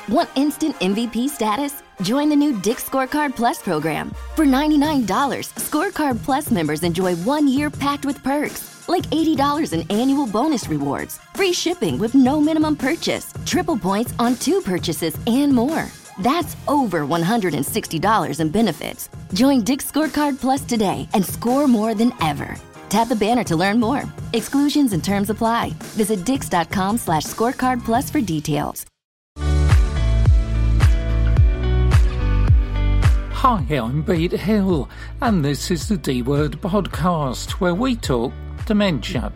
Want instant MVP status? Join the new Dick's Scorecard Plus program. For $99, Scorecard Plus members enjoy 1 year packed with perks, like $80 in annual bonus rewards, free shipping with no minimum purchase, triple points on 2 purchases, and more. That's over $160 in benefits. Join Dick's Scorecard Plus today and score more than ever. Tap the banner to learn more. Exclusions and terms apply. Visit dix.com/scorecard plus for details. Hi, I'm Pete Hill, and this is the D-Word podcast, where we talk dementia.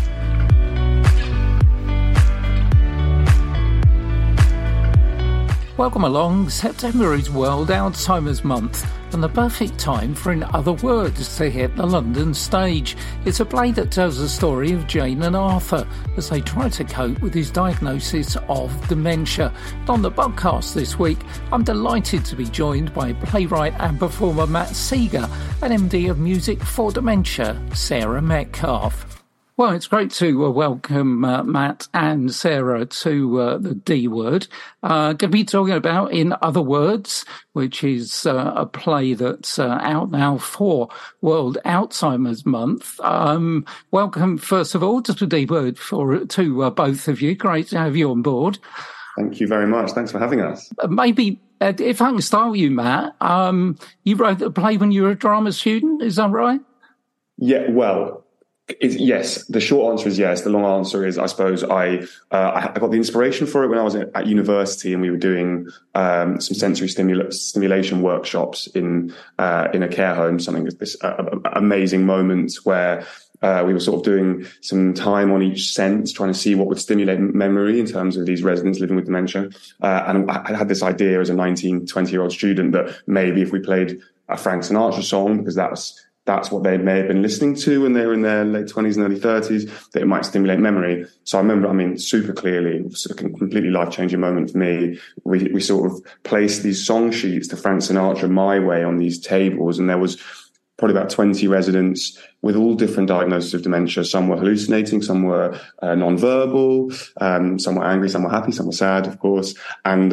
Welcome along. September is World Alzheimer's Month, and the perfect time for In Other Words to hit the London stage. It's a play that tells the story of Jane and Arthur as they try to cope with his diagnosis of dementia. And on the podcast this week, I'm delighted to be joined by playwright and performer Matt Seeger and MD of Music for Dementia, Sarah Metcalfe. Well, it's great to welcome Matt and Sarah to the D-Word. Going to be talking about In Other Words, which is a play that's out now for World Alzheimer's Month. Welcome, first of all, to the D-Word to both of you. Great to have you on board. Thank you very much. Thanks for having us. Maybe, if I can start with you, Matt, you wrote the play when you were a drama student, is that right? Yeah, well... Yes, the short answer is yes. The long answer is, I suppose, I got the inspiration for it when I was at university, and we were doing some sensory stimulation workshops in a care home. This amazing moment where we were sort of doing some time on each sense, trying to see what would stimulate memory in terms of these residents living with dementia. And I had this idea as a 19, 20-year-old student that maybe if we played a Frank Sinatra song, because that's what they may have been listening to when they were in their late 20s and early 30s, that it might stimulate memory. So I remember, super clearly, it was a completely life-changing moment for me. We sort of placed these song sheets to Frank Sinatra My Way on these tables, and there was probably about 20 residents with all different diagnoses of dementia. Some were hallucinating, some were non-verbal, some were angry, some were happy, some were sad, of course. And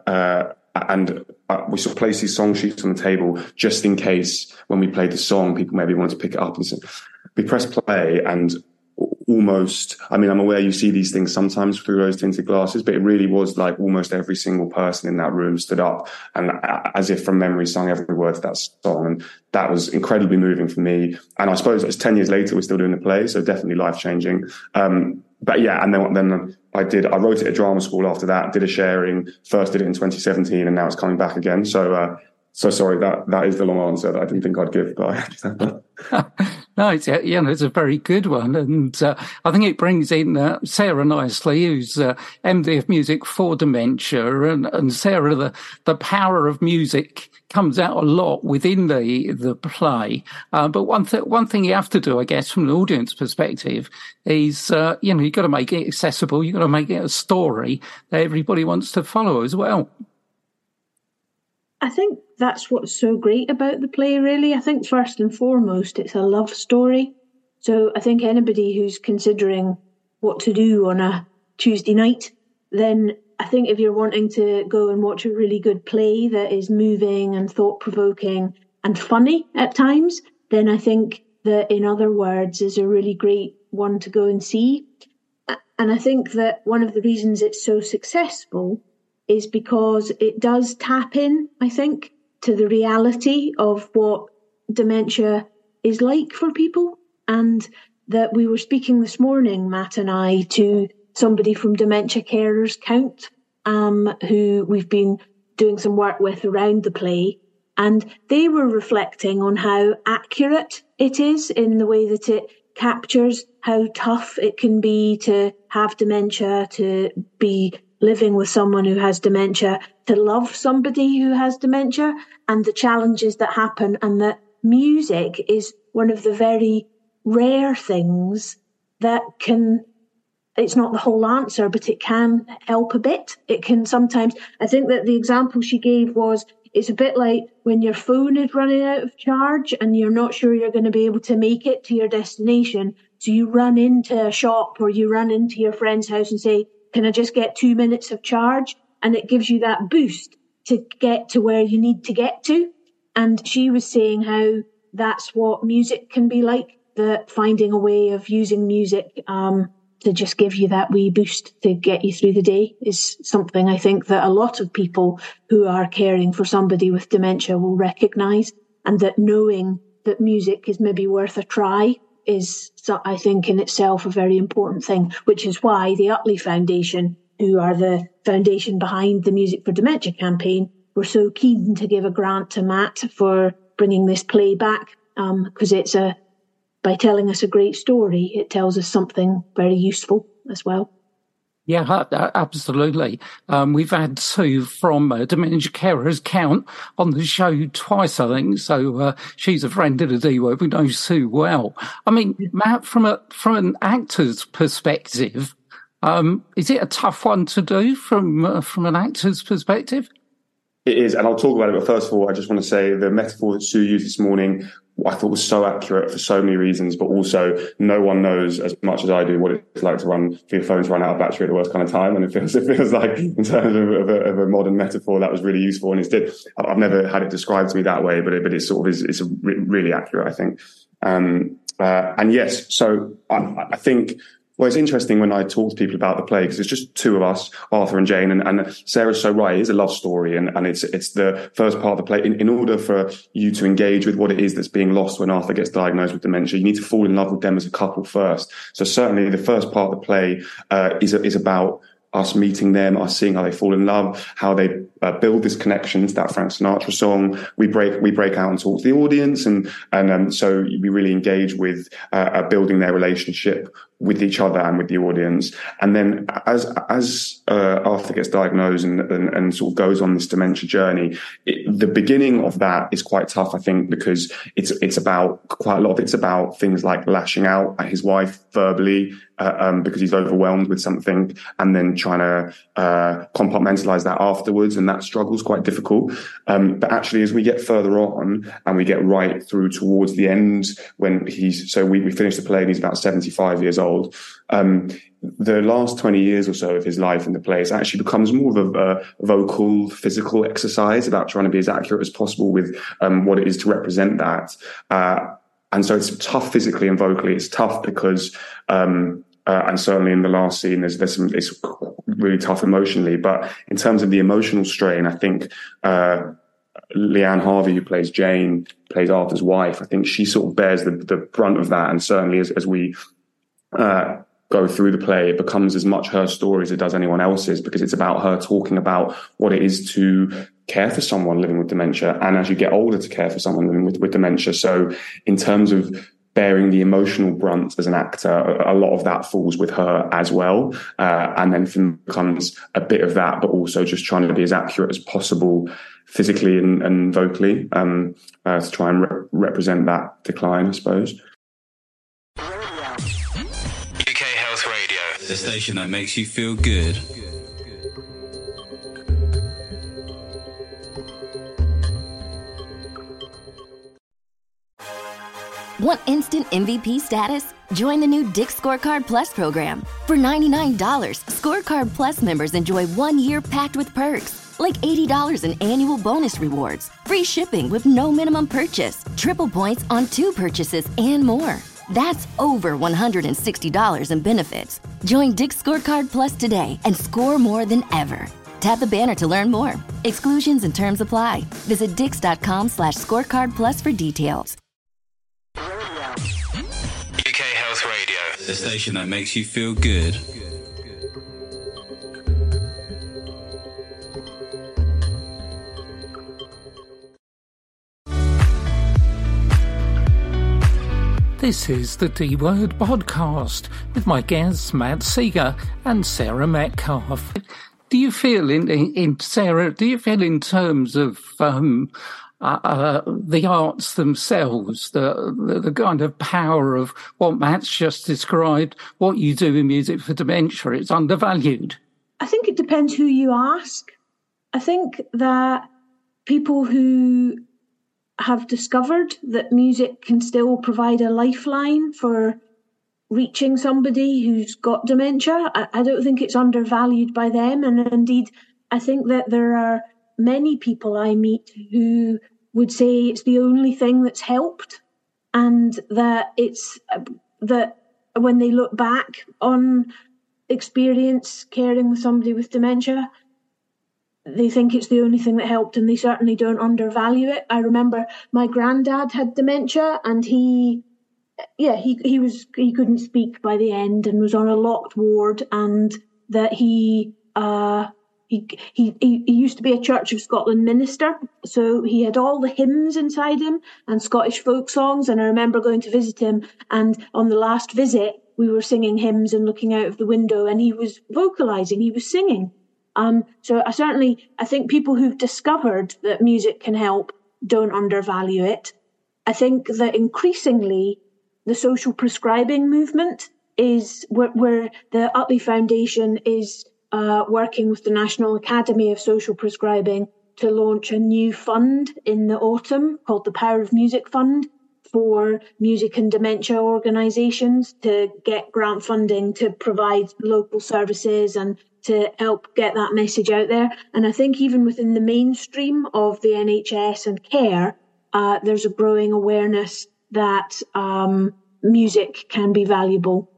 we sort of placed these song sheets on the table just in case when we played the song, people maybe wanted to pick it up. And so we pressed play, and almost, I'm aware you see these things sometimes through rose-tinted glasses, but it really was like almost every single person in that room stood up and as if from memory sung every word of that song. And that was incredibly moving for me. And I suppose it's 10 years later, we're still doing the play, so definitely life-changing. But yeah, and then I wrote it at drama school after that, did a sharing, first did it in 2017, and now it's coming back again. So sorry, that is the long answer that I didn't think I'd give, but No, it's a very good one. And I think it brings in Sarah nicely, who's MD of Music for Dementia. And Sarah, the power of music comes out a lot within the play. But one thing you have to do, I guess, from an audience perspective is, you've got to make it accessible. You've got to make it a story that everybody wants to follow as well. I think that's what's so great about the play, really. I think first and foremost, it's a love story. So I think anybody who's considering what to do on a Tuesday night, then I think if you're wanting to go and watch a really good play that is moving and thought-provoking and funny at times, then I think that In Other Words is a really great one to go and see. And I think that one of the reasons it's so successful is because it does tap in, I think, to the reality of what dementia is like for people. And that we were speaking this morning, Matt and I, to somebody from Dementia Carers Count, who we've been doing some work with around the play. And they were reflecting on how accurate it is in the way that it captures how tough it can be to have dementia, to be living with someone who has dementia, to love somebody who has dementia, and the challenges that happen, and that music is one of the very rare things that can, it's not the whole answer, but it can help a bit. It can sometimes, I think that the example she gave was, it's a bit like when your phone is running out of charge and you're not sure you're going to be able to make it to your destination. So you run into a shop or you run into your friend's house and say, can I just get 2 minutes of charge? and it gives you that boost to get to where you need to get to. And she was saying how that's what music can be like, that finding a way of using music to just give you that wee boost to get you through the day is something I think that a lot of people who are caring for somebody with dementia will recognise, and that knowing that music is maybe worth a try is, I think, in itself a very important thing, which is why the Utley Foundation, who are the foundation behind the Music for Dementia campaign, were so keen to give a grant to Matt for bringing this play back, because by telling us a great story, it tells us something very useful as well. Yeah, absolutely. We've had Sue from Dementia Carers Count on the show twice, I think. So she's a friend of the D-Word. We know Sue well. I mean, Matt, from an actor's perspective, is it a tough one to do from an actor's perspective? It is, and I'll talk about it. But first of all, I just want to say the metaphor that Sue used this morning, I thought was so accurate for so many reasons, but also no one knows as much as I do what it's like for your phone to run out of battery at the worst kind of time. And it feels like, in terms of a modern metaphor, that was really useful. And I've never had it described to me that way, but it sort of is, it's really accurate, I think. And yes, so I think, well, it's interesting when I talk to people about the play, because it's just two of us, Arthur and Jane, and Sarah's so right. It is a love story, and it's the first part of the play. In order for you to engage with what it is that's being lost when Arthur gets diagnosed with dementia, you need to fall in love with them as a couple first. So certainly the first part of the play is about us meeting them, us seeing how they fall in love, how they build this connection to that Frank Sinatra song. We break out and talk to the audience, and so we really engage with building their relationship with each other and with the audience. And then as Arthur gets diagnosed and sort of goes on this dementia journey, the beginning of that is quite tough, I think, because it's about quite a lot of it's about things like lashing out at his wife verbally because he's overwhelmed with something, and then trying to compartmentalize that afterwards, and that struggle's quite difficult. But actually, as we get further on and we get right through towards the end, when we finish the play and he's about 75 years old, the last 20 years or so of his life in the play, it actually becomes more of a vocal, physical exercise about trying to be as accurate as possible with what it is to represent that. And so it's tough physically and vocally. It's tough because, and certainly in the last scene, it's really tough emotionally. But in terms of the emotional strain, I think Leanne Harvey, who plays Jane, plays Arthur's wife, I think she sort of bears the brunt of that. And certainly as we go through the play, it becomes as much her story as it does anyone else's, because it's about her talking about what it is to care for someone living with dementia, and as you get older, to care for someone living with dementia. So in terms of bearing the emotional brunt as an actor, a lot of that falls with her as well. And then becomes a bit of that, but also just trying to be as accurate as possible physically and vocally to try and represent that decline, I suppose. UK Health Radio, the station that makes you feel good. Want instant MVP status? Join the new Dick's Scorecard Plus program. For $99, Scorecard Plus members enjoy 1 year packed with perks, like $80 in annual bonus rewards, free shipping with no minimum purchase, triple points on 2 purchases, and more. That's over $160 in benefits. Join Dick's Scorecard Plus today and score more than ever. Tap the banner to learn more. Exclusions and terms apply. Visit dix.com/scorecard plus for details. UK Health Radio, the station that makes you feel good. This is the D-Word podcast with my guests Matt Seeger and Sarah Metcalf. Do you feel Sarah, do you feel in terms of the arts themselves, the kind of power of what Matt's just described, what you do in Music for Dementia, it's undervalued? I think it depends who you ask. I think that people who have discovered that music can still provide a lifeline for reaching somebody who's got dementia, I don't think it's undervalued by them. And indeed, I think that there are many people I meet who would say it's the only thing that's helped, and that it's that when they look back on experience caring with somebody with dementia, they think it's the only thing that helped, and they certainly don't undervalue it. I remember my granddad had dementia, and he couldn't speak by the end and was on a locked ward, and that he used to be a Church of Scotland minister, so he had all the hymns inside him and Scottish folk songs. And I remember going to visit him, and on the last visit we were singing hymns and looking out of the window, and he was vocalising, he was singing. So I think people who've discovered that music can help don't undervalue it. I think that increasingly the social prescribing movement is where the Utley Foundation is working with the National Academy of Social Prescribing to launch a new fund in the autumn called the Power of Music Fund for music and dementia organisations to get grant funding to provide local services and to help get that message out there. And I think even within the mainstream of the NHS and care, there's a growing awareness that music can be valuable.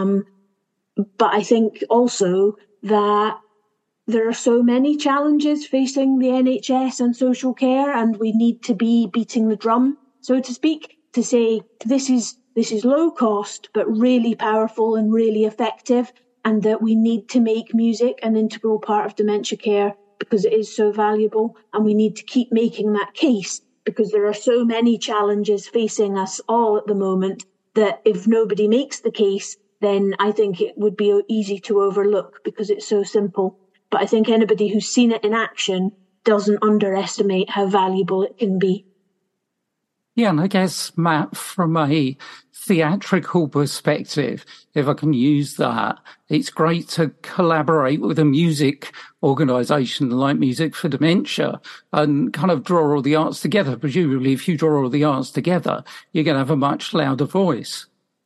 But I think also that there are so many challenges facing the NHS and social care, and we need to be beating the drum, so to speak, to say this is low cost but really powerful and really effective, and that we need to make music an integral part of dementia care because it is so valuable, and we need to keep making that case because there are so many challenges facing us all at the moment that if nobody makes the case, then I think it would be easy to overlook because it's so simple. But I think anybody who's seen it in action doesn't underestimate how valuable it can be. Yeah, and I guess, Matt, from a theatrical perspective, if I can use that, it's great to collaborate with a music organisation like Music for Dementia and kind of draw all the arts together. Presumably, if you draw all the arts together, you're going to have a much louder voice.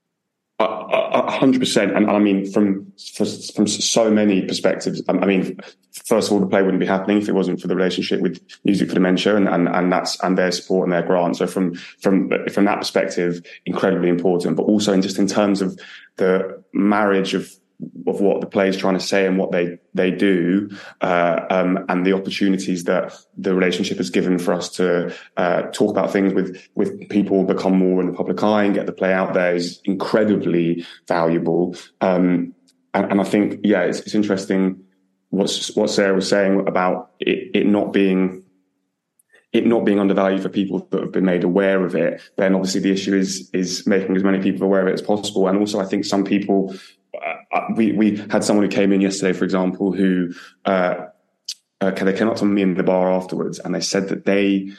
100%, and I mean from so many perspectives. I mean, first of all, the play wouldn't be happening if it wasn't for the relationship with Music for Dementia and their support and their grant. So from that perspective, incredibly important. But also in terms of the marriage of what the play is trying to say and what they do, and the opportunities that the relationship has given for us to talk about things with people, become more in the public eye and get the play out there is incredibly valuable. And I think, yeah, it's interesting what Sarah was saying about it not being undervalued for people that have been made aware of it. Then obviously the issue is making as many people aware of it as possible. And also I think some people, we had someone who came in yesterday, for example, who they came up to me in the bar afterwards, and they said that they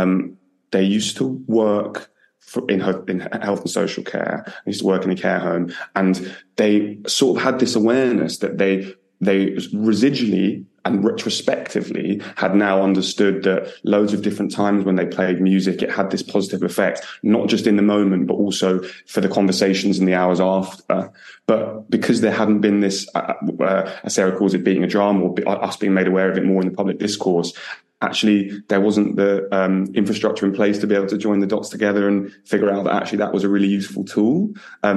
used to work in health and social care. They used to work in a care home, and they sort of had this awareness that they residually and retrospectively had now understood that loads of different times when they played music, it had this positive effect, not just in the moment, but also for the conversations in the hours after. But because there hadn't been this, as Sarah calls it, beating a drum, or us being made aware of it more in the public discourse, actually there wasn't the infrastructure in place to be able to join the dots together and figure out that actually that was a really useful tool.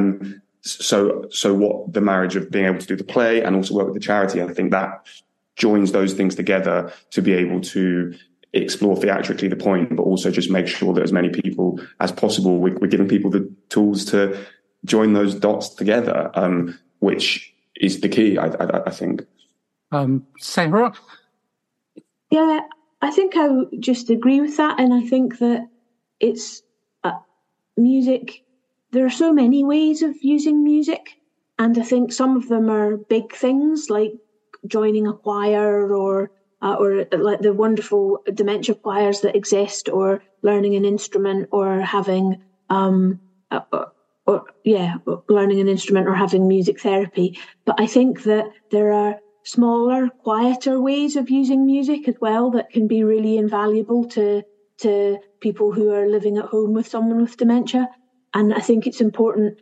So what the marriage of being able to do the play and also work with the charity, I think that joins those things together to be able to explore theatrically the point, but also just make sure that as many people as possible, we're giving people the tools to join those dots together, which is the key, I think. Sarah? Yeah, I think I just agree with that. And I think that it's music. There are so many ways of using music. And I think some of them are big things like joining a choir or like the wonderful dementia choirs that exist, or learning an instrument, or having learning an instrument or having music therapy. But I think that there are smaller, quieter ways of using music as well that can be really invaluable to people who are living at home with someone with dementia. And I think it's important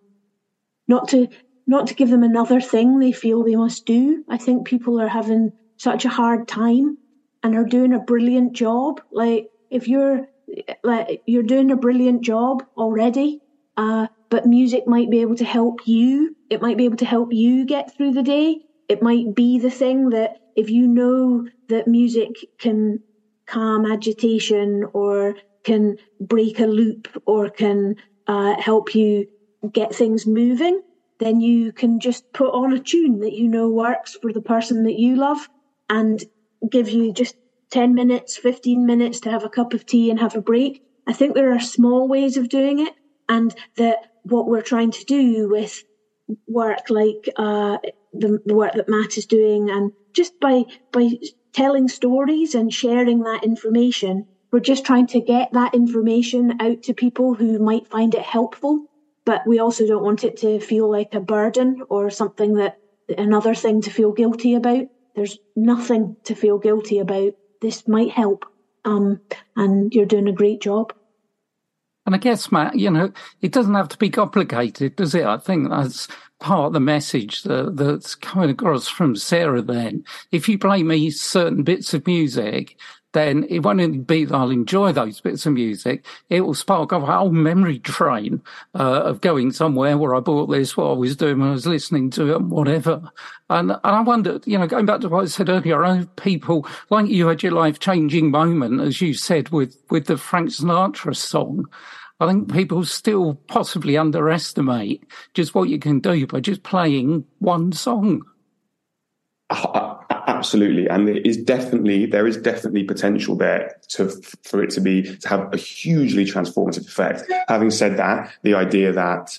not to give them another thing they feel they must do. I think people are having such a hard time and are doing a brilliant job. Like, if you're doing a brilliant job already, but music might be able to help you. It might be able to help you get through the day. It might be the thing that, if you know that music can calm agitation or can break a loop or can help you get things moving, then you can just put on a tune that you know works for the person that you love and give you just 10 minutes, 15 minutes to have a cup of tea and have a break. I think there are small ways of doing it, and that what we're trying to do with work like the work that Matt is doing, and just by telling stories and sharing that information, we're just trying to get that information out to people who might find it helpful. But we also don't want it to feel like a burden or something that another thing to feel guilty about. There's nothing to feel guilty about. This might help, and you're doing a great job. And I guess, Matt, it doesn't have to be complicated, does it? I think that's part of the message that's coming across from Sarah then. If you play me certain bits of music, then it won't only be that I'll enjoy those bits of music, it will spark up a whole memory train of going somewhere where I bought this, what I was doing when I was listening to it, and whatever. And I wonder, going back to what I said earlier, I know people, like you had your life-changing moment, as you said, with the Frank Sinatra song. I think people still possibly underestimate just what you can do by just playing one song. Absolutely, and there is definitely potential there for it to have a hugely transformative effect. Having said that, the idea that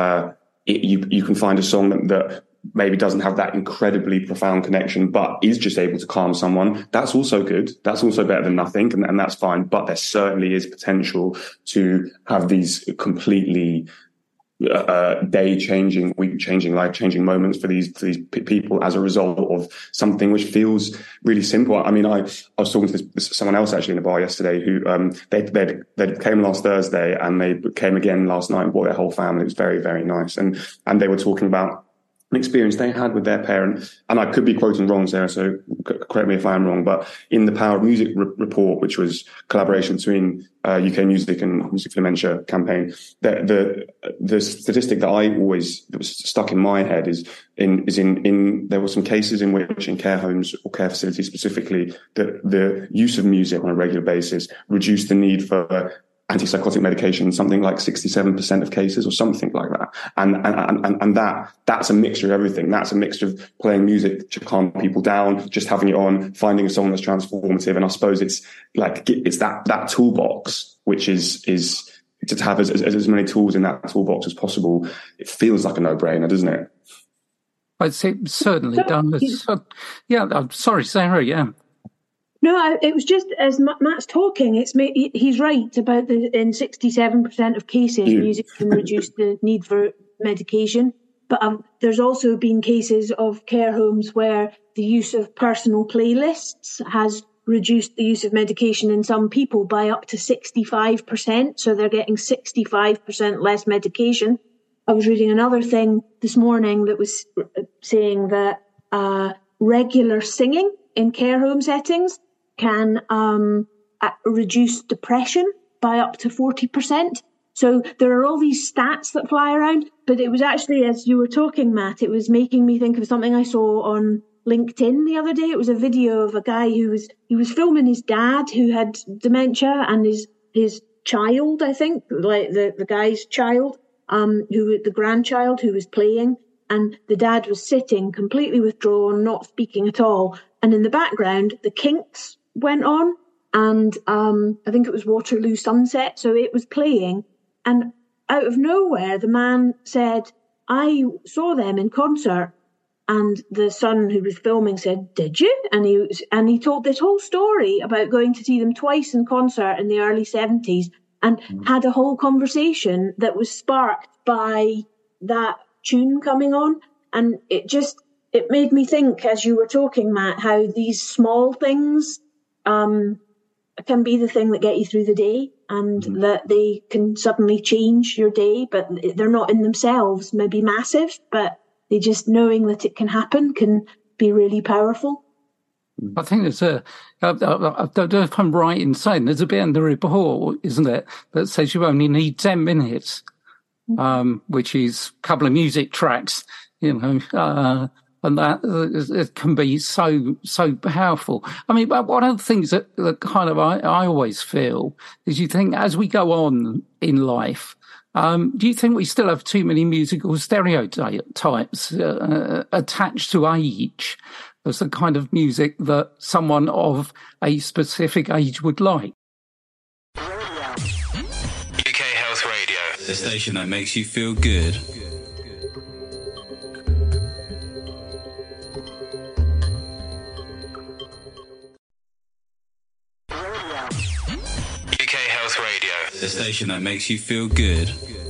you can find a song that maybe doesn't have that incredibly profound connection, but is just able to calm someone, that's also good. That's also better than nothing, and that's fine. But there certainly is potential to have these completely day-changing, week-changing, life-changing moments for these people as a result of something which feels really simple. I mean, I was talking to someone else actually in a bar yesterday who they came last Thursday and they came again last night and brought their whole family. It was very, very nice, and they were talking about an experience they had with their parent, and I could be quoting wrong, Sarah, so correct me if I am wrong, but in the Power of Music report, which was collaboration between UK Music and Music for Dementia campaign, the statistic that was stuck in my head is in there were some cases in which, in care homes or care facilities specifically, that the use of music on a regular basis reduced the need for antipsychotic medication, something like 67% of cases or something like that. And that's a mixture of everything. That's a mixture of playing music to calm people down, just having it on, finding a song that's transformative. And I suppose it's that toolbox, which is to have as many tools in that toolbox as possible. It feels like a no-brainer, doesn't it? It certainly does. Yeah, I'm sorry, Sarah, yeah. No, it was just, as Matt's talking, he's right about in 67% of cases, music can reduce the need for medication. But there's also been cases of care homes where the use of personal playlists has reduced the use of medication in some people by up to 65%. So they're getting 65% less medication. I was reading another thing this morning that was saying that regular singing in care home settings can reduce depression by up to 40%. So there are all these stats that fly around, but it was actually, as you were talking, Matt, it was making me think of something I saw on LinkedIn the other day. It was a video of a guy he was filming his dad who had dementia and his child, I think, like the guy's child, the grandchild who was playing, and the dad was sitting completely withdrawn, not speaking at all. And in the background, the Kinks went on, and I think it was Waterloo Sunset, so it was playing, and out of nowhere the man said, "I saw them in concert." And the son who was filming said, "Did you?" And he told this whole story about going to see them twice in concert in the early 70s, and had a whole conversation that was sparked by that tune coming on. And it made me think, as you were talking, Matt, how these small things can be the thing that get you through the day, and that they can suddenly change your day, but they're not in themselves maybe massive, but they just knowing that it can happen can be really powerful. I think there's I don't know if I'm right in saying, there's a bit in the report, isn't it, that says you only need 10 minutes, which is a couple of music tracks, and that it can be so powerful. I mean, one of the things that kind of I always feel is, you think as we go on in life, do you think we still have too many musical stereotypes attached to age as the kind of music that someone of a specific age would like? UK Health Radio, the station that makes you feel good. UK Health Radio, the station that makes you feel good.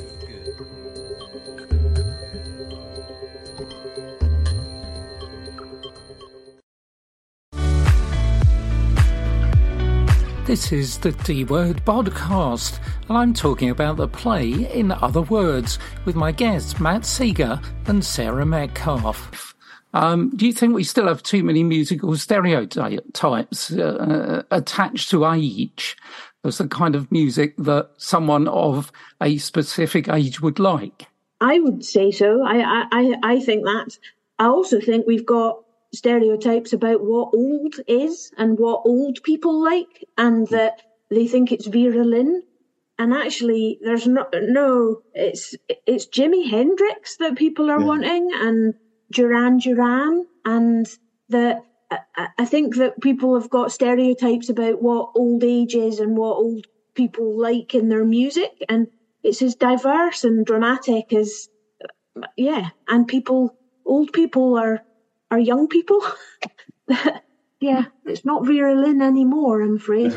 This is the D-Word podcast, and I'm talking about the play In Other Words with my guests Matt Seeger and Sarah Metcalf. Do you think we still have too many musical stereotypes attached to age as the kind of music that someone of a specific age would like? I would say so. I think that. I also think we've got stereotypes about what old is and what old people like, and that they think it's Vera Lynn. And actually, there's it's Jimi Hendrix that people are wanting, and Duran Duran, and I think that people have got stereotypes about what old age is and what old people like in their music, and it's as diverse and dramatic as, and old people are young people. It's not Vera Lynn anymore, I'm afraid.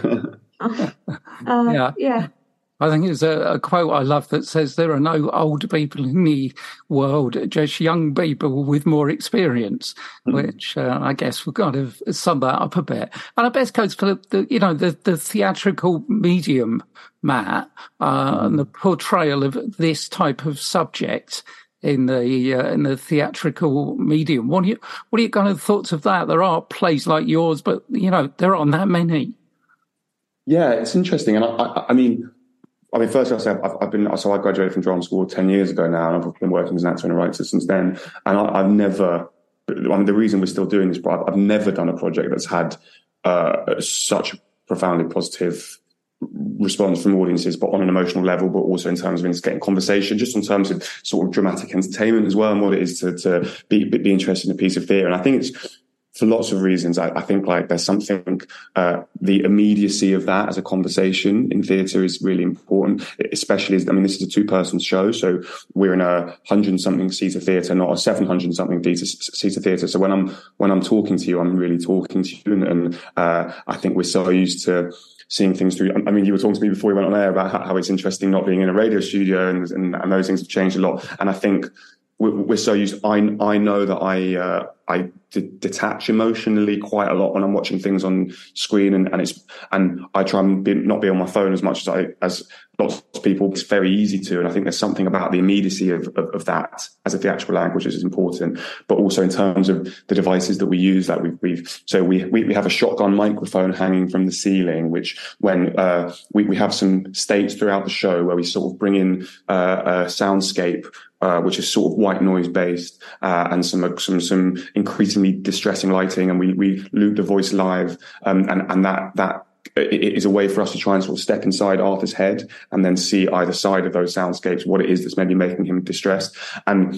I think it's a quote I love that says there are no old people in the world, just young people with more experience, which I guess we've got to sum that up a bit. And I best goes for the theatrical medium, Matt, and the portrayal of this type of subject in the theatrical medium. What are your kind of thoughts of that? There are plays like yours, but there aren't that many. Yeah, it's interesting, and I mean, first I'll say I graduated from drama school 10 years ago now, and I've been working as an actor and a writer since then. And I've never, the reason we're still doing this, but I've never done a project that's had such profoundly positive response from audiences, but on an emotional level, but also in terms of instigating conversation, just in terms of sort of dramatic entertainment as well, and what it is to be interested in a piece of theatre. And I think it's, for lots of reasons, I think like there's something, the immediacy of that as a conversation in theatre is really important, especially as, this is a 2-person show, so we're in a 100-something seater theatre, not a 700-something seater theatre. So when I'm talking to you, I'm really talking to you, and I think we're so used to seeing things through. You were talking to me before we went on air about how it's interesting not being in a radio studio, and those things have changed a lot. And I think we're so used. I know that I detach emotionally quite a lot when I'm watching things on screen, and I try and not be on my phone as much as lots of people. It's very easy to, and I think there's something about the immediacy of that as a theatrical language is important. But also in terms of the devices that we use, that we have a shotgun microphone hanging from the ceiling, which when we have some states throughout the show where we sort of bring in a soundscape, which is sort of white noise based, and some increasingly distressing lighting, and we loop the voice live, and that it is a way for us to try and sort of step inside Arthur's head and then see either side of those soundscapes what it is that's maybe making him distressed, and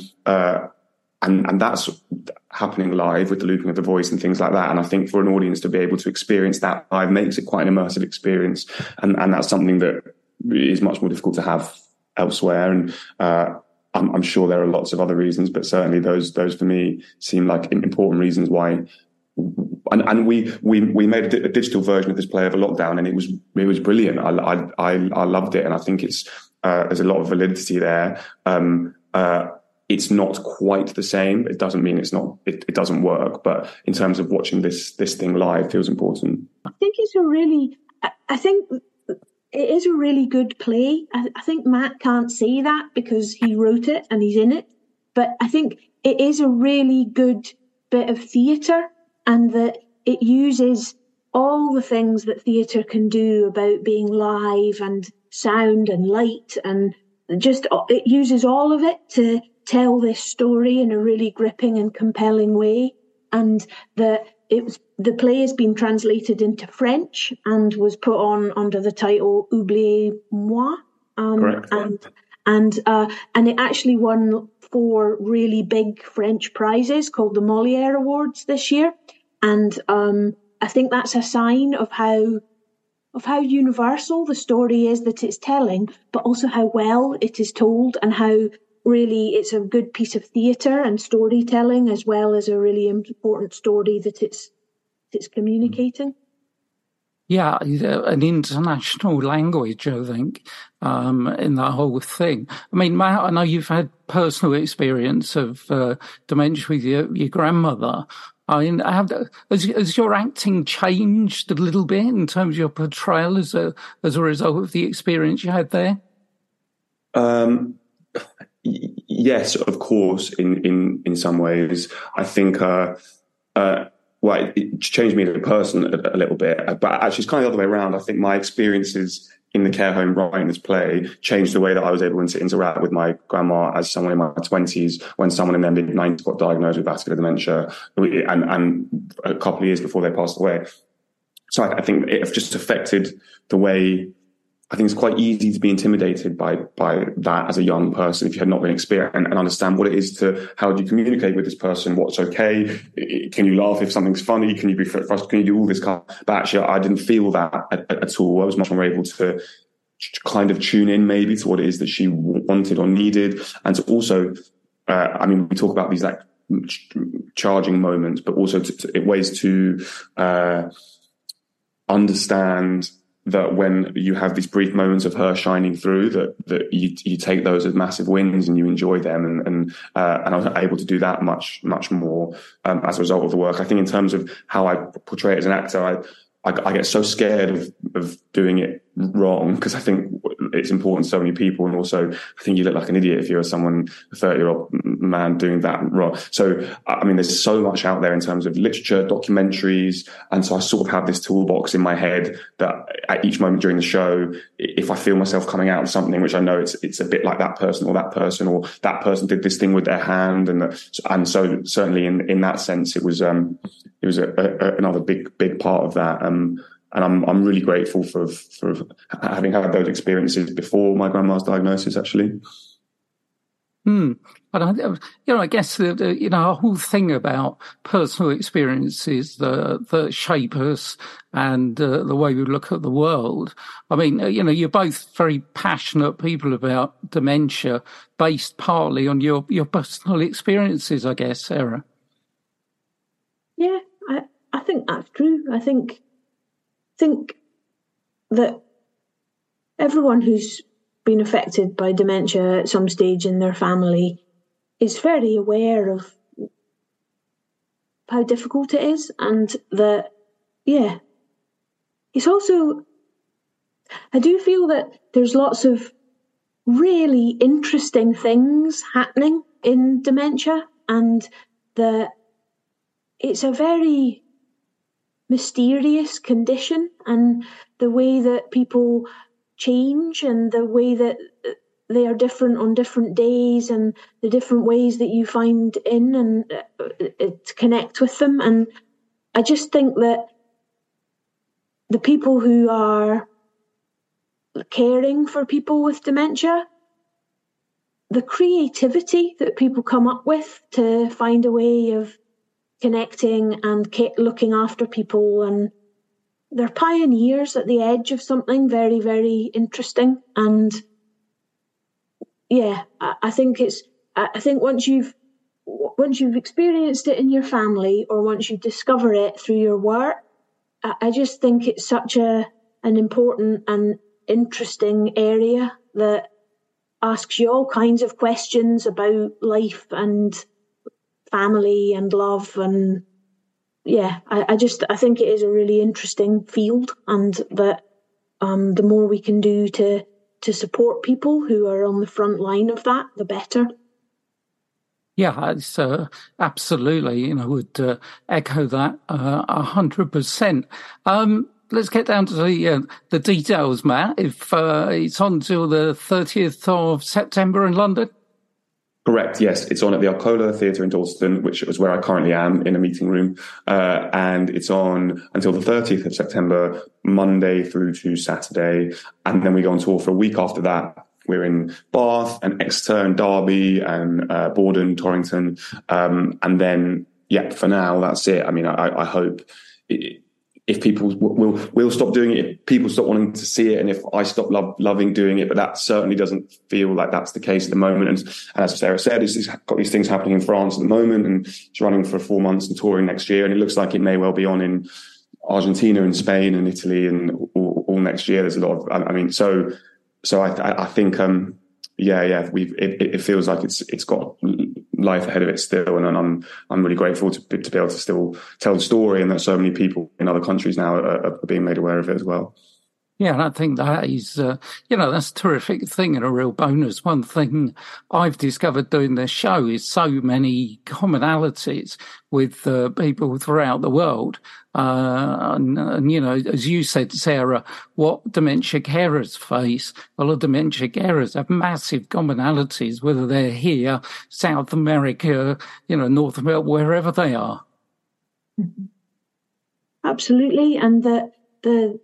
that's happening live with the looping of the voice and things like that. And I think for an audience to be able to experience that live makes it quite an immersive experience, and that's something that is much more difficult to have elsewhere. And I'm sure there are lots of other reasons, but certainly those for me seem like important reasons why. And we made a digital version of this play over lockdown, and it was brilliant. I loved it, and I think it's there's a lot of validity there. It's not quite the same. It doesn't mean it doesn't work, but in terms of watching this thing live feels important. I think it is a really good play. I think Matt can't say that because he wrote it and he's in it, but I think it is a really good bit of theatre, and that it uses all the things that theatre can do about being live and sound and light, and just it uses all of it to tell this story in a really gripping and compelling way. And the play has been translated into French and was put on under the title Oubliez-moi. Correct. And it actually won 4 really big French prizes called the Molière Awards this year. And I think that's a sign of how universal the story is that it's telling, but also how well it is told, and how really it's a good piece of theatre and storytelling, as well as a really important story that it's communicating. Yeah, an international language, I think, in that whole thing. I mean, Matt, I know you've had personal experience of dementia with your grandmother. I mean, has your acting changed a little bit in terms of your portrayal as a result of the experience you had there? Yes, of course. In some ways, I think. Well, it changed me as a person a little bit, but actually it's kind of the other way around. I think my experiences in the care home writing this play changed the way that I was able to interact with my grandma as someone in my 20s, when someone in their mid-90s got diagnosed with vascular dementia, and a couple of years before they passed away. So I think it just affected the way. I think it's quite easy to be intimidated by that as a young person if you had not been experienced and understand what it is to, how do you communicate with this person, what's okay, can you laugh if something's funny, can you be frustrated, can you do all this kind of, but actually I didn't feel that at all. I was much more able to kind of tune in maybe to what it is that she wanted or needed, and to also, I mean, we talk about these like charging moments, but also ways to understand that when you have these brief moments of her shining through, that you take those as massive wins and you enjoy them, and I was able to do that much more as a result of the work. I think in terms of how I portray it as an actor, I get so scared of doing it wrong, because I think it's important to so many people, and also I think you look like an idiot if you're a 30-year-old man doing that wrong. So I mean, there's so much out there in terms of literature, documentaries, and so I sort of have this toolbox in my head that at each moment during the show, if I feel myself coming out of something which I know it's a bit like that person, or that person did this thing with their hand, and so certainly in that sense it was another big part of that. And I'm really grateful for having had those experiences before my grandma's diagnosis, actually. But I guess a whole thing about personal experiences that shape us and the way we look at the world. I mean, you're both very passionate people about dementia, based partly on your personal experiences, I guess, Sarah. Yeah, I think that's true. I think that everyone who's been affected by dementia at some stage in their family is very aware of how difficult it is, and that, yeah, it's also, I do feel that there's lots of really interesting things happening in dementia, and that it's a very mysterious condition, and the way that people change and the way that they are different on different days, and the different ways that you find in and to connect with them. And I just think that the people who are caring for people with dementia, the creativity that people come up with to find a way of connecting and looking after people, and they're pioneers at the edge of something very, very interesting. And yeah, I think once you've experienced it in your family, or once you discover it through your work, I just think it's such an important and interesting area that asks you all kinds of questions about life and family and love. And yeah, I think it is a really interesting field, and that the more we can do to support people who are on the front line of that, the better. Yeah, it's absolutely, would echo that 100%. Let's get down to the details, Matt. If it's on till the 30th of September in London? Correct, yes. It's on at the Arcola Theatre in Dalston, which is where I currently am in a meeting room. And it's on until the 30th of September, Monday through to Saturday. And then we go on tour for a week after that. We're in Bath and Exeter and Derby and Borden, Torrington. And then, for now, that's it. I mean, I hope if people will stop doing it, if people stop wanting to see it, and if I stop loving doing it, but that certainly doesn't feel like that's the case at the moment. And as Sarah said, he's got these things happening in France at the moment, and it's running for 4 months and touring next year. And it looks like it may well be on in Argentina and Spain and Italy and all next year. There's a lot of, So I think, it feels like it's got life ahead of it still, and I'm really grateful to be able to still tell the story, and that so many people in other countries now are being made aware of it as well. Yeah, and I think that is, that's a terrific thing and a real bonus. One thing I've discovered doing this show is so many commonalities with people throughout the world. And, as you said, Sarah, what dementia carers face, well, the dementia carers have massive commonalities, whether they're here, South America, North America, wherever they are. Absolutely. And the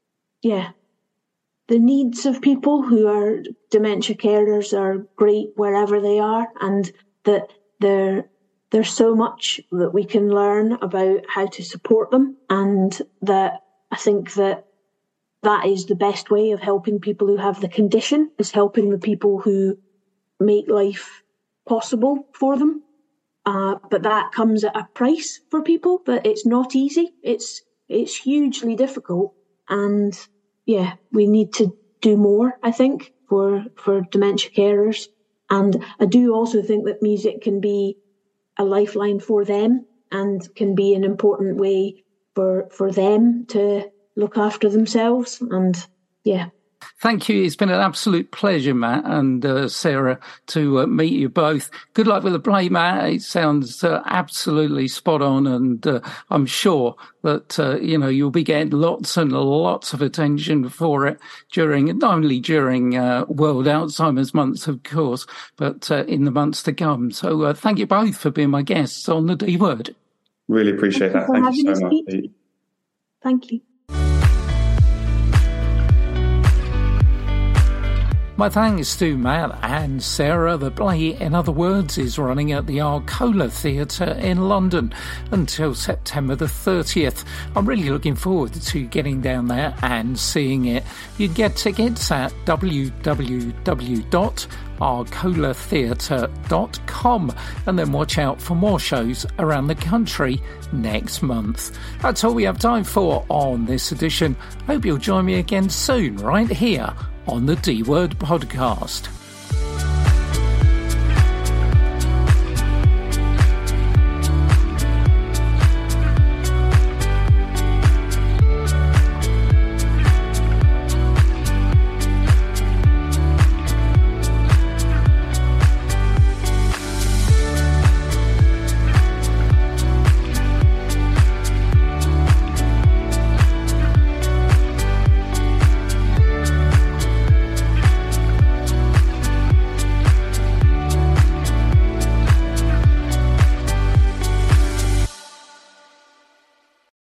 needs of people who are dementia carers are great wherever they are, and that there's so much that we can learn about how to support them, and that I think that is the best way of helping people who have the condition, is helping the people who make life possible for them. But that comes at a price for people, but it's not easy. It's hugely difficult, and we need to do more, I think, for dementia carers. And I do also think that music can be a lifeline for them and can be an important way for them to look after themselves. And Thank you. It's been an absolute pleasure, Matt and Sarah, to meet you both. Good luck with the play, Matt. It sounds absolutely spot on, and I'm sure that you'll be getting lots and lots of attention for it not only during World Alzheimer's Month, of course, but in the months to come. So thank you both for being my guests on the D Word. Really appreciate that. Thank you so much. Thank you. My thanks to Matt and Sarah. The play, in other words, is running at the Arcola Theatre in London until September the 30th. I'm really looking forward to getting down there and seeing it. You can get tickets at www.arcolatheatre.com, and then watch out for more shows around the country next month. That's all we have time for on this edition. Hope you'll join me again soon, right here on the D Word podcast.